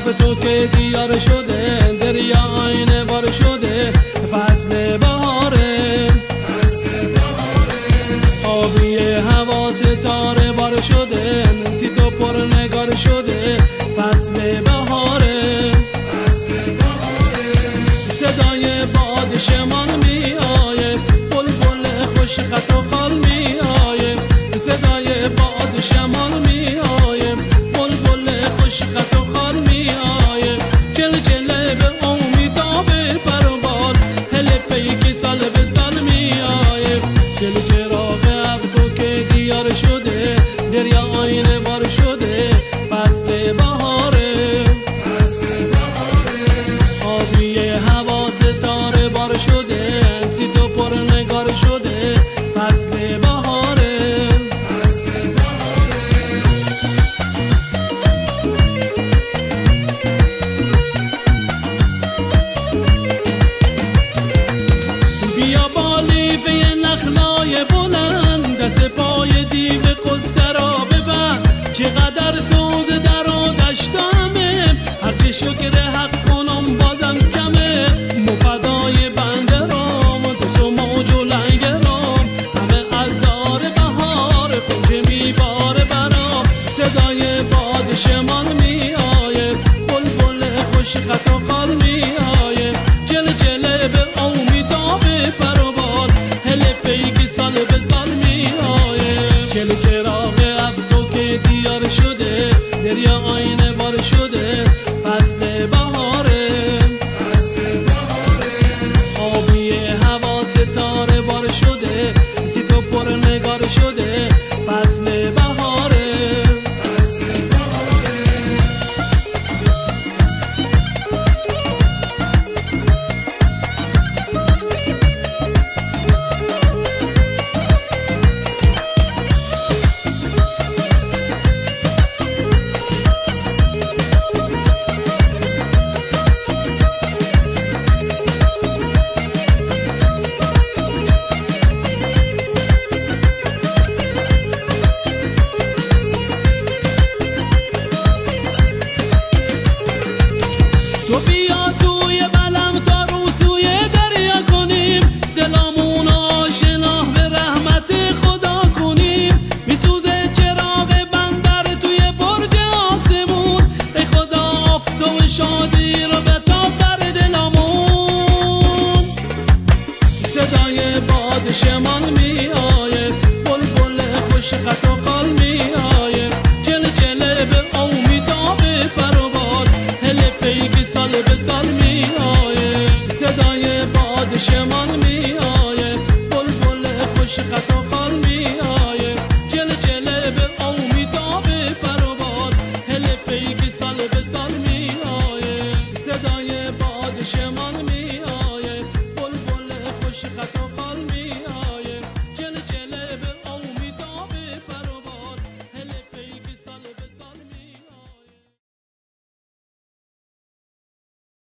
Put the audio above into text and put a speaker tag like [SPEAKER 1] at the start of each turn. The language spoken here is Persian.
[SPEAKER 1] تو که دیار شده، دریا آینه بار شده، فصل بهاره. آبی هوا ستاره بار شده، سی تو پر نگار شده، فصل بهاره. صدای باد شمال می آید، بلبل خوش خط و خال می آید. صدای باد شمال می آید، بلبل خوش خط و خال می آید. جل جل به امیداب پروبال، هل پیک سال به سال می آید. جل چراغ تو که دیار شده، دریا آینه بار شده، فصل بهاره. آبی هوا ستاره بار شده، سی تو پر نگار شده، فصل بهاره. بیا با لیفه نخلای بلند، دست پای دیو قصه را ببند. چقدر سود در آغشتمه، هرچه شکر حق کنم بازم کمه. مفدای بنده رام، تو موج و لنگرام، همه از دار بهار کنج میباره برام. صدای باد شمال می آید، بلبل خوش خط و خال می آید. جل جل به امیداب پروبال، هل پیک سال به سال می آید. چل چراغ تو که دیار شده، دریا آینه بار شده، فصل بهاره. آبی هوا ستاره بار شده، سی تو پر نگار شده، فصل